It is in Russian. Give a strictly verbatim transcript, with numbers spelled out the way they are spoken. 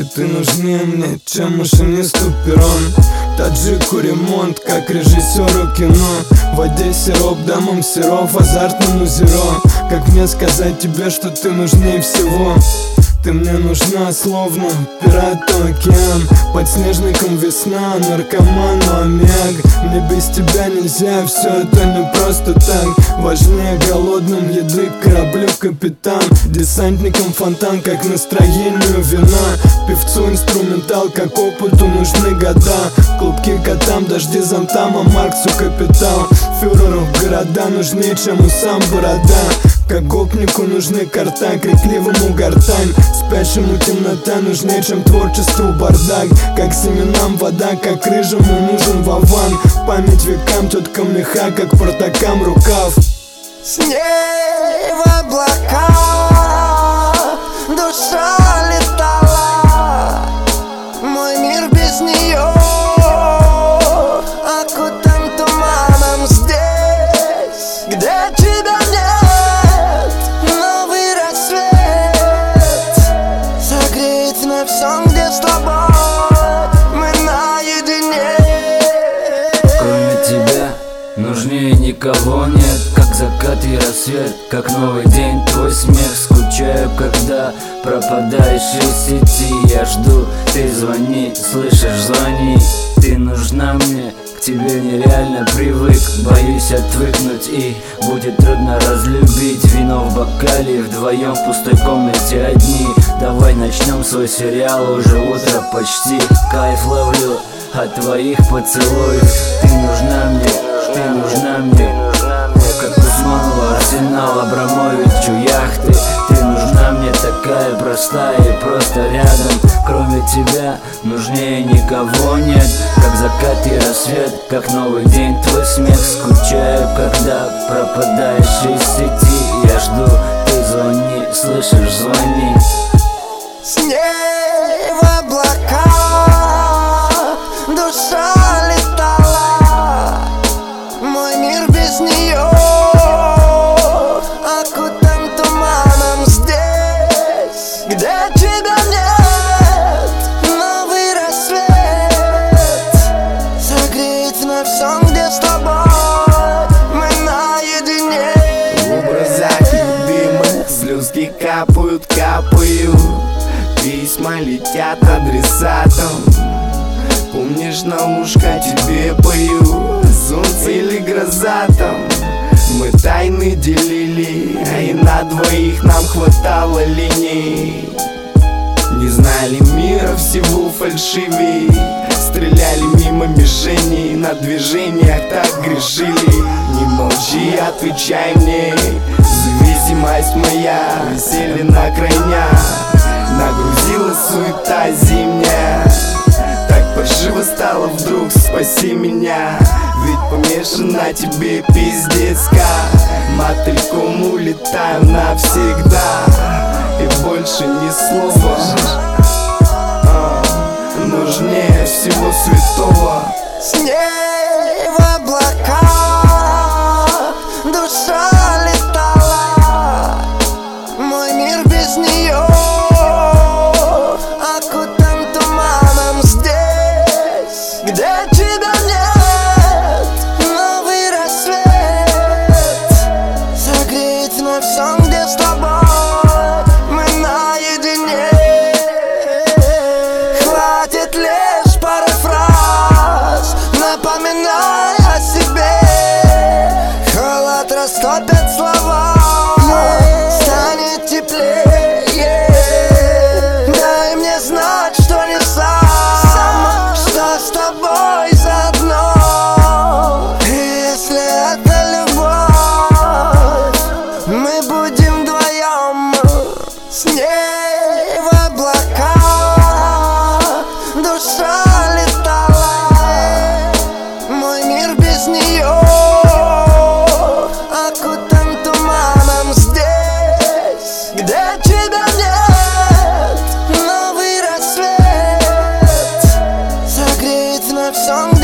ты нужнее мне, чем машинист у перрон. Таджику ремонт, как режиссеру кино. В воде сироп, дамам сироп, азартному зеро. Как мне сказать тебе, что ты нужнее всего? Ты мне нужна, словно пират океан. Под снежником весна, наркоману аммиак. Мне без тебя нельзя, все это не просто так. Важнее голодным еды кораблю капитан. Десантникам фонтан, как настроению вина. Певцу инструментал, как опыту нужны года. Клубки котам, дожди зонтам, а Марксу капитал. Фюреру города нужнее, чем у сам борода. Как гопнику нужны карта, крикливому гортань. Спящему темнота нужнее, чем творчеству бардак. Как семенам вода, как рыжему нужен вован. Память векам, теткам меха, как портакам рукав. С ней в облака душа летала. Мой мир без нее окутан туманом. Здесь, где тебя нет, новый рассвет согреет вновь сон, где с тобой мы наедине. Кроме тебя нужнее никого нет. Как закат и рассвет, как новый день, твой смех. Скучаю, когда пропадаешь из сети. Я жду, ты звони, слышишь, звони. Ты нужна мне, к тебе нереально привык. Боюсь отвыкнуть и будет трудно разлюбить. Вино в бокале, вдвоем в пустой комнате одни. Давай начнем свой сериал, уже утро почти. Кайф ловлю от твоих поцелуев. Ты нужна мне, ты нужна мне, как Усманова, Арсенал, Абрамовичу яхты. Ты нужна мне, такая простая и просто рядом. Кроме тебя нужнее никого нет. Как закат и рассвет, как новый день, твой смех. Скучаю, когда пропадаешь из сети. Я жду, ты звони, слышишь, звони. С ней в облака душа летала. Мой мир без нее окутан туманом. Здесь, где тебя нет, новый рассвет согреет вновь сон, где с тобой мы наедине. В образах любимых слезки капают, капают. Письма летят адресатом. Помнишь, на ушко тебе пою, солнце или гроза там. Мы тайны делили, а и на двоих нам хватало линий. Не знали мира, всего фальшивей. Стреляли мимо мишеней, на движениях так грешили. Не молчи, отвечай мне, зависимость моя. Висели на крайнях, нагрузила суета зимняя. Так паршиво стало вдруг, спаси меня. Ведь помешан на тебе пиздецка. Мотыльком улетаю навсегда, и больше ни слова. а, Нужнее всего святого. С ней в облака душа летала. Мой мир без нее окутан туманом. Здесь, где тебя нет, новый рассвет согреет вновь сон, где с тобой мы наедине. Хватит лишь пары фраз, напоминай о себе. Холод растопит слова, станет теплее. Дай мне знать, что не сам, что с тобой заодно. Если это любовь, мы будем вдвоем. С ней в облака душа летала. Мой мир без нее окутан туманом. Здесь, где тебя нет, новый рассвет согреет вновь сон.